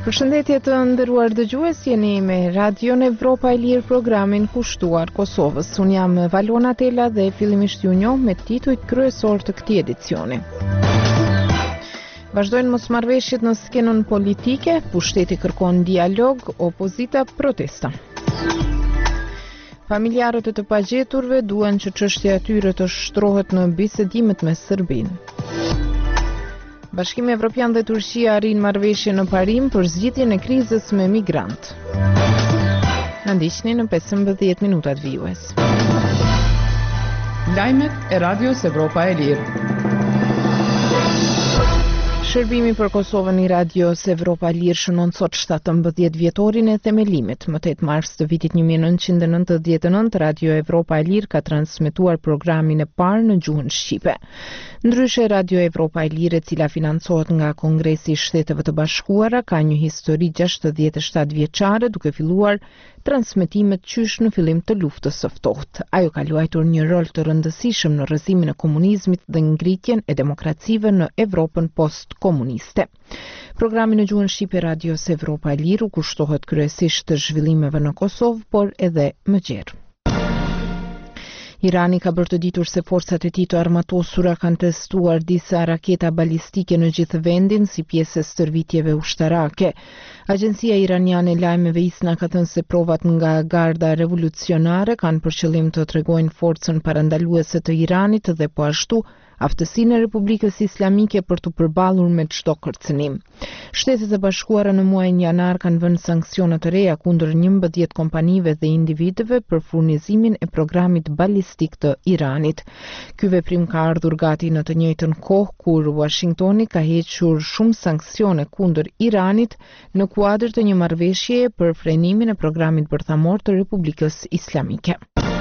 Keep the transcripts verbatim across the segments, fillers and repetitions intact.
Përshëndetje të nderuar dëgjues, jeni me Radion Evropa e Lirë, programin kushtuar Kosovës. Unë jam Valona Tela dhe fillimisht ju njoh me titujt kryesor të këtij edicioni. Vazhdojnë mosmarrveshjet në skenën politike, pushteti kërkon dialog, opozita protesta. Familjarët e të pagjeturve duan që çështja e tyre të shtrohet në bisedimet me Serbinë. Bashkimi Evropian dhe Turqia arrin marrëveshje në parim për zgjidhjen e krizës me migrant. Na ndiqni në pesëmbëdhjetë minutat vijues. Lajmet e Radios Evropa e Lirë. Shërbimi për Kosovën i Radios Evropa e Lirë shënon sot shtatëmbëdhjetë vjetorin e themelimit. Më tetë mars të vitit një mijë e nëntëqind e nëntëdhjetë e nëntë, Radio Evropa e Lirë ka transmetuar programin e parë në gjuhën shqipe. Ndryshe, Radio Evropa e Lirë, e cila financohet nga Kongresi i Shteteve të Bashkuara, ka një histori gjashtëdhjetë e shtatë vjeçare, duke filluar transmetimet qysh në fillim të luftës së ftohtë. Ajo ka luajtur një rol të rëndësishëm në rrëzimin e komunizmit dhe ngritjen e demokracive në Evropën post-komuniste. Programi në gjuhën shqipe Radios Evropa e Lirë kushtohet kryesisht të zhvillimeve në Kosovë, por edhe më gjerë. Irani ka bërë të ditur se forcat e tij të armatosura kanë testuar disa raketa balistike në gjithë vendin si pjesë e stërvitjeve ushtarake. Agjencia iraniane e lajmeve ISNA ka thënë se provat nga Garda Revolucionare kanë për qëllim të tregojnë forcën parandaluese të Iranit dhe po ashtu aftësinë e Republikës Islamike për të përballur me çdo kërcënim. Shtetet e Bashkuara në muajin janar kanë vënë sanksione të reja kundër njëmbëdhjetë kompanive dhe individëve për furnizimin e programit balistik të Iranit. Ky veprim ka ardhur gati në të njëjtën kohë kur Washingtoni ka hequr shumë sanksione kundër Iranit në kuadër të një marrëveshjeje për frenimin e programit bërthamor të Republikës Islamike.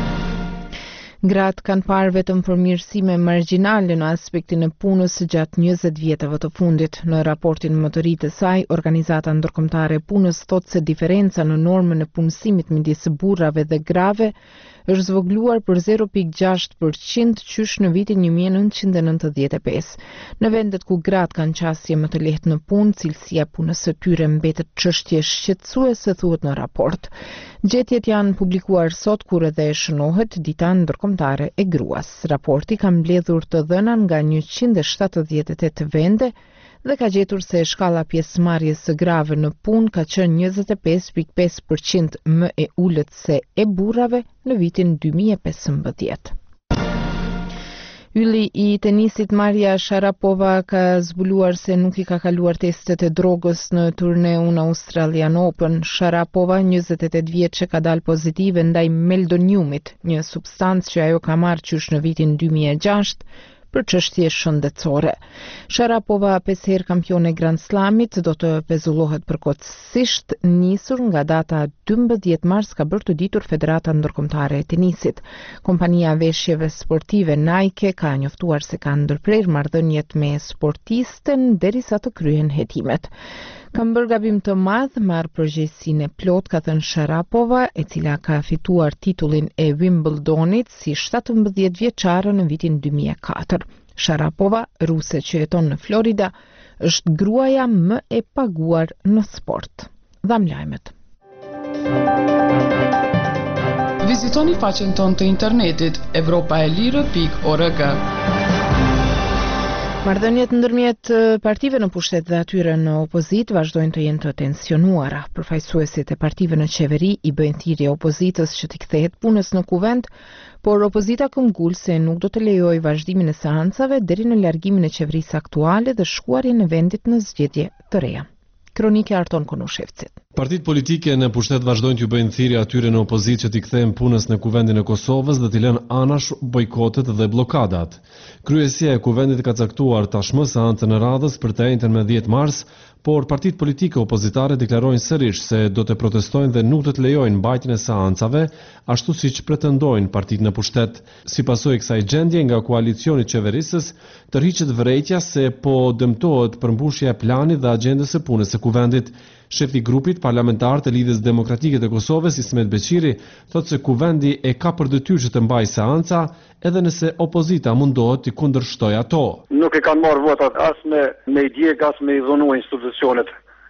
Gratë kanë parë vetëm përmirësime margjinale në aspektin e punës gjatë njëzet vjetëve të fundit. Në raportin më të ri të saj, Organizata Ndërkombëtare e Punës thotë se diferenca në normën e punësimit midis burrave dhe grave është zvogluar për zero pikë gjashtë përqind qysh në vitin një mijë e nëntëqind e nëntëdhjetë e pesë. Në vendet ku gratë kanë qasje më të lehtë në punë, cilësia e punës së tyre mbetet çështje shqetësuese, thuhet në raport. Gjetjet janë publikuar sot kur edhe e shënohet Dita Ndërkombëtare e Gruas. Raporti ka mbledhur të dhëna nga njëqind e shtatëdhjetë e tetë vende dhe ka gjetur se shkalla pjesëmarrjes së grave në punë ka qenë njëzet e pesë pikë pesë përqind më e ulët se e burrave në vitin dy mijë e pesëmbëdhjetë. Ylli i tenisit Maria Sharapova ka zbuluar se nuk i ka kaluar testet e drogës në turneun Australian Open. Sharapova, njëzet e tetë vjeçe, ka dalë pozitive ndaj meldoniumit, një substancë që ajo ka marrë qysh në vitin dy mijë e gjashtë për çështje shëndetësore. Sharapova, pesë herë kampione Grand Slamit, do të pezullohet përkohësisht. Nisur nga data dymbëdhjetë mars, ka bërë të ditur Federata Ndërkombëtare e Tenisit. Kompania veshjeve sportive Nike ka njoftuar se ka ndërprer marrëdhëniet me sportisten derisa të kryhen hetimet. Kam bërë gabim të madh, marr përgjegjësinë e plot, ka thënë Sharapova, e cila ka fituar titullin e Wimbledonit si shtatëmbëdhjetë vjeçare në vitin dy mijë e katër. Sharapova, ruse që jeton në Florida, është gruaja më e paguar në sport. Dham lajmet. Vizitoni faqen tonë të internetit evropa e lirë pikë org. Marrëdhëniet ndërmjet partive në pushtet dhe atyre në opozit vazhdojnë të jenë të tensionuara. Përfaqësuesit e partive në qeveri i bëjnë thirrje opozitës që t'i kthehet punës në kuvend, por opozita këmbgul se nuk do të lejojë vazhdimin e seancave deri në largimin e qeverisë aktuale dhe shkuarjen e vendit në zgjedhje të reja. Kronike Arton Konushevcit. Partitë politike në pushtet vazhdojnë t'ju bëjnë thirrje atyre në opozitë që t'i kthehen punës në kuvendin e Kosovës dhe t'i lënë anash bojkotet dhe blokadat. Kryesia e kuvendit ka caktuar tashmë seancën e radhës për të njëjtën me dhjetë mars, por partitë politike opozitare deklarojnë sërish se do të protestojnë dhe nuk do të lejojnë mbajtjen e seancave, ashtu siç pretendojnë partitë në pushtet. Si pasojë e kësaj gjendje nga koalicioni qeverisës, tërhiqet vërejtja se po dëmtohet përmbushja e planit dhe agjendës së punës së kuvendit. Shefi i grupit parlamentar të Lidhjes Demokratike të Kosovës, Ismet Beqiri, thotë se kuvendi e ka për detyrë që të mbajë seanca, edhe nëse opozita mundohet të kundërshtojë ato. Nuk e kanë marrë votat as me me i djeg, as me i dhunu institucionet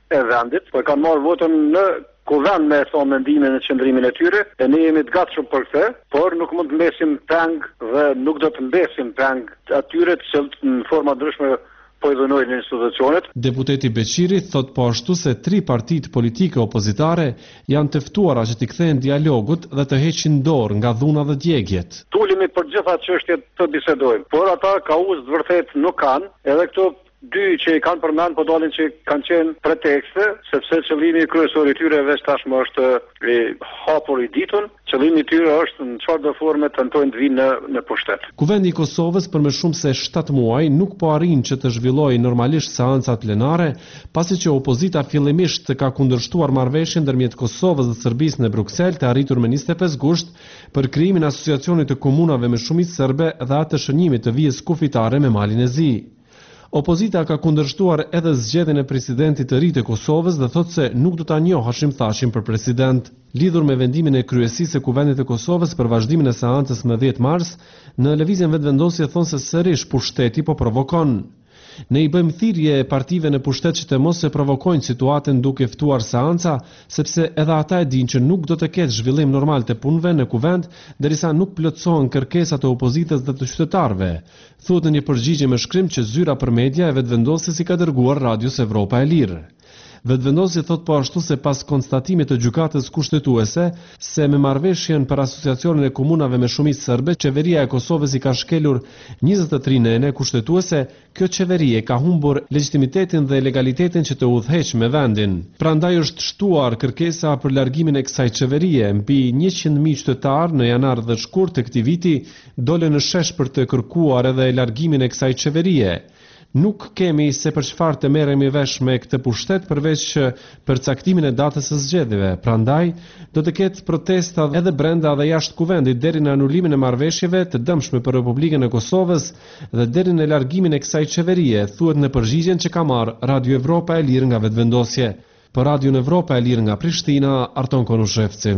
e vendit, por kanë marrë votën në kuvend me thonë mendimin e qëndrimin e tyre, e ne jemi të gatshëm për këtë, por nuk mund të mbesim peng dhe nuk do të mbesim peng atyre që në forma ndryshme po i dhunojnë institucionet. Deputeti Beqiri thot po ashtu se tri partitë politike opozitare janë të ftuara që t'i kthejnë dialogut dhe të heqin dorë nga dhuna dhe djegjet. Tulimi për gjitha çështjet të bisedojmë, por ata kauz të vërtet nuk kanë, edhe këto dy që i kanë përmend po dalin që kanë qenë pretekste, sepse qëllimi kryesor i tyre veç tashmë është i hapur i ditun, qëllimi i tyre është në çfarë do forme tentojnë të vinë në, në pushtet. Kuvendi i Kosovës për më shumë se shtatë muaj nuk po arrin që të zhvillojë normalisht seancat plenare, pasi që opozita fillimisht ka kundërshtuar marrëveshjen ndërmjet Kosovës dhe Serbisë në Bruksel të arritur me njëzet e pesë gusht për krijimin e asociacionit të komunave me shumicë serbe dhe atë të shënimit të vijës kufitare me Malin e Zi. Opozita ka kundërshtuar edhe zgjedhjen e presidentit të ri të Kosovës dhe thotë se nuk do ta njohë Hashim Thashin për president. Lidhur me vendimin e kryesisë së Kuvendit të Kosovës për vazhdimin e seancës më dhjetë mars, në lëvizjen vetvendosje thonë se sërish pushteti po provokon. Ne i bëjmë thirrje partive në pushtet që të mos e provokojnë situatën duke ftuar seanca, sepse edhe ata e dinë që nuk do të ketë zhvillim normal të punëve në kuvend, derisa nuk plotësohen kërkesat e opozitës dhe të qytetarëve. Thuhet në një përgjigje me shkrim që zyra për media e vetvendosjes i ka dërguar Radios Evropa e Lirë. Vetvendosja thot po ashtu se pas konstatimit të gjykatës kushtetuese se me marrëveshjen për asociacionin e komunave me shumicë serbe, qeveria e Kosovës i ka shkelur njëzet e tri nëne kushtetuese, kjo qeveri e ka humbur legitimitetin dhe legalitetin që të udhëheq me vendin. Prandaj është shtuar kërkesa për largimin e kësaj qeverie. Mbi njëqind mijë qytetar në janar dhe shkurt të këtij viti dolën në shesh për të kërkuar edhe largimin e kësaj qeverie. Nuk kemi se për çfarë të merremi vesh me këtë pushtet përveç që për caktimin e datës së zgjedhjeve. Prandaj do të ketë protesta edhe brenda dhe jashtë kuvendit deri në anulimin e marrëveshjeve të dëmshme për Republikën e Kosovës dhe deri në largimin e kësaj qeverie, thuhet në përgjigjen që ka marrë Radio Evropa e Lirë nga vetvendosje. Për Radio Evropa e Lirë nga Prishtina, Arton Konushevci.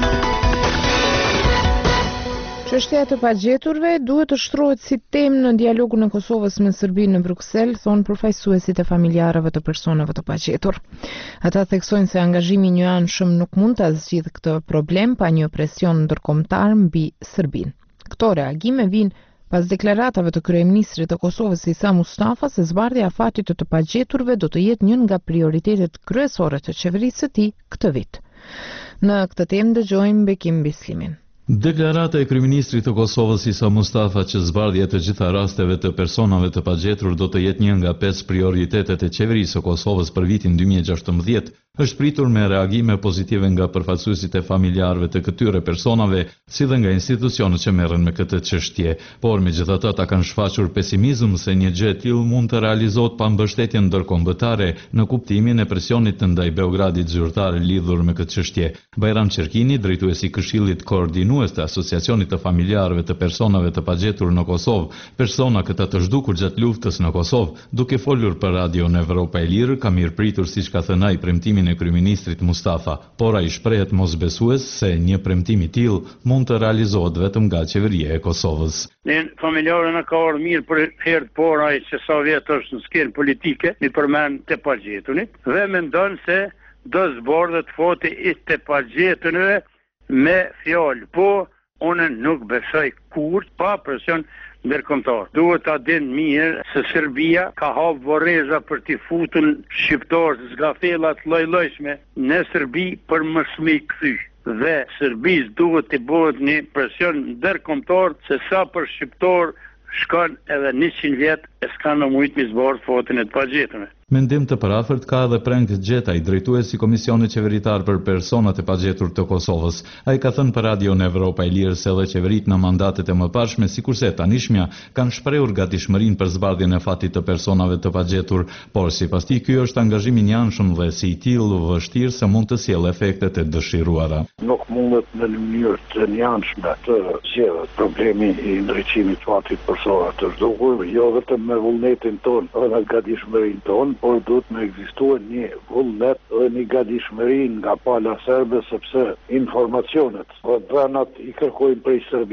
Çështja e të pagjeturve duhet të shtrohet si temë në dialogun e Kosovës me Serbinë në Bruksel, thonë përfaqësuesit e familjarëve të personave të pagjetur. Ata theksojnë se angazhimi i njëanshëm nuk mund ta zgjidhë këtë problem pa një presion ndërkombëtar mbi Serbinë. Këto reagime vijnë pas deklaratave të kryeministrit të Kosovës Isa Mustafa se zbardhja e afatit të të pagjeturve do të jetë një nga prioritetet kryesore të qeverisë së tij këtë vit. Në këtë temë dëgjojmë Bekim Bislimin. Deklarata e kryeministrit të Kosovës Isa Mustafa që zbardhja e të gjitha rasteve të personave të pagjetur do të jetë një nga pesë prioritetet e qeverisë së Kosovës për vitin dy mijë e gjashtëmbëdhjetë është pritur me reagime pozitive nga përfaqësuesit e familjarëve të këtyre personave, si dhe nga institucionet që merren me këtë çështje. Por megjithatë ata kanë shfaqur pesimizëm se një gjë e tillë mund të realizohet pa mbështetje ndërkombëtare në kuptimin e presionit ndaj Beogradit zyrtar lidhur me këtë çështje. Bajram Çerkini, drejtuesi i Këshillit Koordinues të Asociacionit të Familjarëve të Personave të Pagjetur në Kosovë, persona këta të zhdukur gjatë luftës në Kosovë, duke folur për Radio në Evropa e Lirë, ka mirëpritur siç ka thënë ai premtimin e kryeministrit Mustafa, por ai shprehet mosbesues se një premtim i tillë mund të realizohet vetëm nga qeveria e Kosovës. Ne familjarë na ka ardhur mirë për herë të parë ai që sa vjet është në skenë politike, mi përmend të pagjetunit dhe mendon se do zbardhet foti i të pagjetunëve me fjalë. Po, unë nuk besoj kur pa presion ndërkombëtar. Duhet ta dinë mirë se Serbia ka hap vorreza për t'i futur shqiptarë zgafella të lloj-llojshme në Serbi për mos me i kthy. Dhe Serbisë duhet të bëhet një presion ndërkombëtar se sa për shqiptar shkon edhe njëqind vjet e s'kan në mujt mi zbardh fotin e të pagjeturve. Mendim të parafërt ka edhe Prenk Gjetaj, drejtuesi i Komisionit Qeveritar për Personat e Pagjetur të Kosovës. Ai ka thënë për Radio në Evropa e Lirë se edhe qeveritë në mandatet e mëparshme, sikurse e tanishmja, kanë shprehur gatishmërinë për zbardhjen e fatit të personave të pagjetur, por sipas tij ky është angazhim i njëanshëm dhe si i tillë vështirë se mund të sjellë efektet e dëshiruara. Nuk mundet në mënyrë të njëanshme të zgjidhet problemi i ndriçimit të fatit personave të zhdukur, jo vetëm me vullnetin ton, edhe me gatishmërinë ton, por duhet me ekzistuar një vullnet dhe një gatishmëri nga pala serbe, sepse informacionet, po dhanat i kërkojnë prej Serbisë.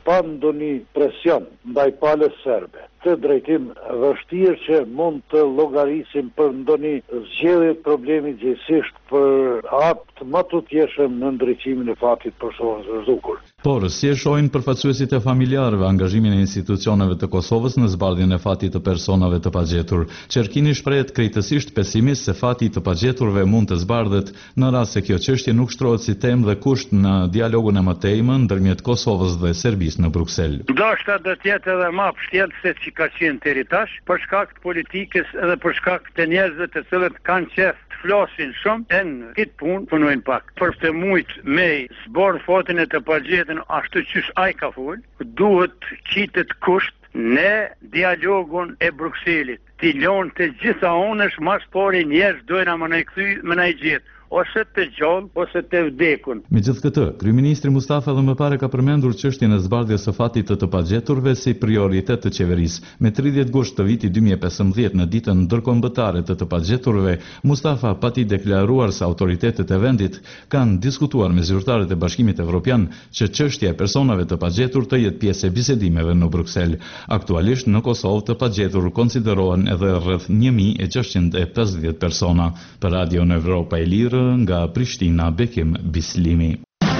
pa ndonjë presion ndaj palës serbe. Këtë drejtim vështirë që mund të llogarisim për ndonjë zgjedhje problemi gjithsesi për atë më të tjeshëm në ndriçimin e fatit për Kosovën së Zugur. Por, si e shohin përfaqësuesit e familjarëve angazhimin e institucioneve të Kosovës në zbardhjen e fatit të personave të pagjetur? Qerkini shprehet krejtësisht pesimist se fati i të pagjeturve mund të zbardhet në rast se kjo çështje nuk shtrohet si temë dhe kusht në dialogun e mëtejmë ndërmjet Kosovës dhe Serbisë në Bruksel. Ndoshta do të jetë edhe më vështirë se që ka qenë deri tash, për shkak të politikës edhe për shkak të njerëzve të cilët kanë qef të flasin shumë, e në këtë punë punojnë pak. Për të mujt me zbardh fatin e të pagjetën ashtu qysh ai ka fol, duhet qitet kusht në dialogun e Brukselit. Ti lon të gjitha onësh mas pari njerëz dojna më në kthy më në gjet. Ose të gjallë, ose të vdekun. Megjithatë, kryeministri Mustafa dhe më parë ka përmendur çështjen e zbardhjes së fatit të të pagjeturve si prioritet të qeverisë. Me tridhjetë gusht të vitit dy mijë e pesëmbëdhjetë në ditën ndërkombëtare të të pagjeturve, Mustafa pati deklaruar se autoritetet e vendit kanë diskutuar me zyrtarët e Bashkimit Evropian që çështja e personave të pagjetur të jetë pjesë e bisedimeve në Bruksel. Aktualisht në Kosovë të pagjetur konsiderohen edhe rreth një mijë e gjashtëqind e pesëdhjetë persona. Për Radio në Evropa e Lirë nga Prishtina, Bekim Bislimi.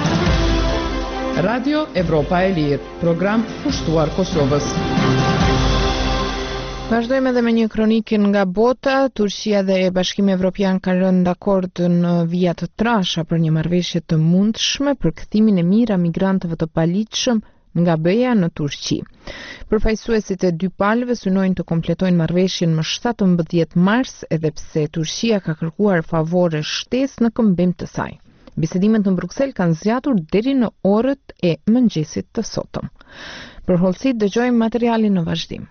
Radio Evropa e Lirë, program kushtuar Kosovës. Vazhdojmë edhe me një kronikën nga bota. Turqia dhe Bashkimi Evropian kanë rënë dakord në vija të trasha për një marrëveshje të mundshme për kthimin e mirë a migrantëve të paligjshëm nga B E-ja në Turqi. Përfaqësuesit e dy palëve synojnë të kompletojnë marrëveshjen më shtatëmbëdhjetë mars, edhe pse Turqia ka kërkuar favore shtesë në këmbim të saj. Bisedimet në Bruksel kanë zgjatur deri në orët e mëngjesit të sotëm. Për hollësi dëgjojmë materialin në vazhdim.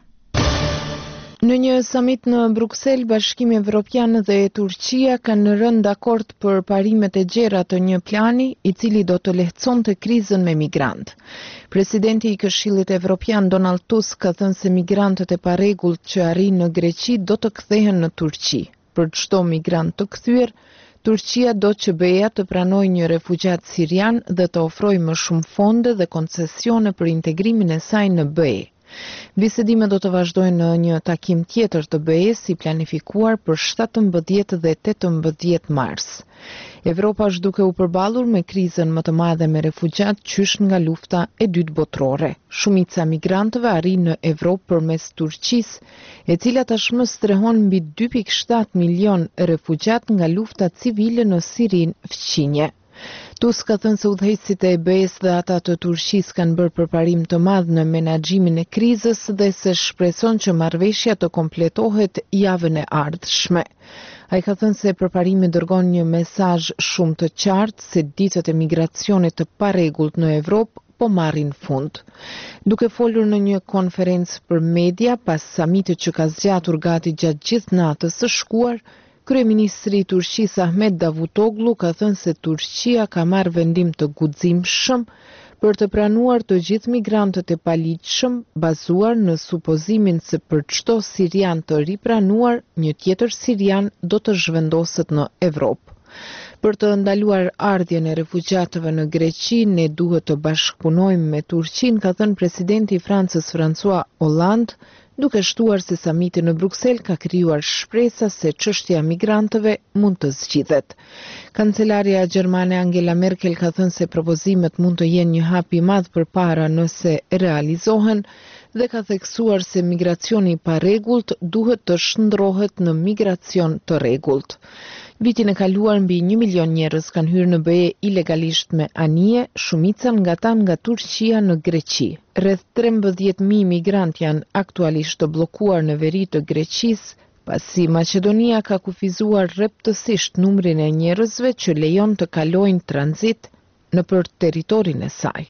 Në një summit në Bruksel, Bashkimi Evropian dhe Turqia kanë rënë dakord për parimet e gjera të një plani i cili do të lehtësonte krizën me migrant. Presidenti i Këshillit Evropian Donald Tusk ka thënë se migrantët e parregullt që arrin në Greqi do të kthehen në Turqi. Për çdo migrant të kthyer, Turqia do që B E-ja të pranojë një refugjat sirian dhe të ofrojë më shumë fonde dhe koncesione për integrimin e saj në B E. Bisedimet do të vazhdojnë në një takim tjetër të B E-s i planifikuar për shtatëmbëdhjetë dhe tetëmbëdhjetë mars. Evropa është duke u përballur me krizën më të madhe me refugjat qysh nga lufta e dytë botërore. Shumica migrantëve arrin në Evropë përmes Turqisë, e cila tashmë strehon mbi dy pikë shtatë milion refugjat nga lufta civile në Sirin fqinje. Tusk ka thënë se udhëheqësit e B E-s dhe ata të Turqisë kanë bërë përparim të madh në menaxhimin e krizës dhe se shpreson që marrëveshja të kompletohet javën e ardhshme. Ai ka thënë se përparimi dërgon një mesazh shumë të qartë se ditët e migracionit të parregullt në Evropë po marrin fund. Duke folur në një konferencë për media pas samitit që ka zgjatur gati gjatë gjithë natës së shkuar, Kryeministri i Turqisë Ahmet Davutoglu ka thënë se Turqia ka marrë vendim të guximshëm për të pranuar të gjithë migrantët e paligjshëm, bazuar në supozimin se për çdo sirian të ripranuar, një tjetër sirian do të zhvendoset në Evropë. Për të ndaluar ardhjen e refugjatëve në Greqi, ne duhet të bashkëpunojmë me Turqinë, ka thënë presidenti i Francës François Hollande, duke shtuar se samiti në Bruksel ka krijuar shpresa se çështja e migrantëve mund të zgjidhet. Kancelaria gjermane Angela Merkel ka thënë se propozimet mund të jenë një hap i madh përpara nëse realizohen dhe ka theksuar se migracioni i parregullt duhet të shndrohet në migracion të rregullt. Vitin e kaluar mbi një milion njerëz kanë hyrë në B E ilegalisht me anije, shumica nga ta nga Turqia në Greqi. Rreth trembëdhjetë mijë migrantë janë aktualisht të bllokuar në veri të Greqisë, pasi Maqedonia ka kufizuar rreptësisht numrin e njerëzve që lejon të kalojnë tranzit nëpër territorin e saj.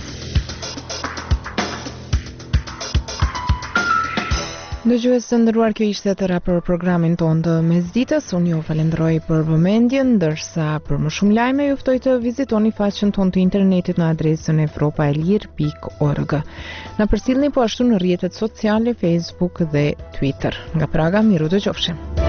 Dëgjues të nderuar, kjo ishte tëra për programin tonë të mesditës. Unë ju falenderoj për vëmendjen, ndërsa për më shumë lajme ju ftoj të vizitoni faqen tonë të internetit në adresën evropaelir pikë org. Na përcjellni po ashtu në rrjetet sociale, Facebook dhe Twitter. Nga Praga, miru dëgjofshim.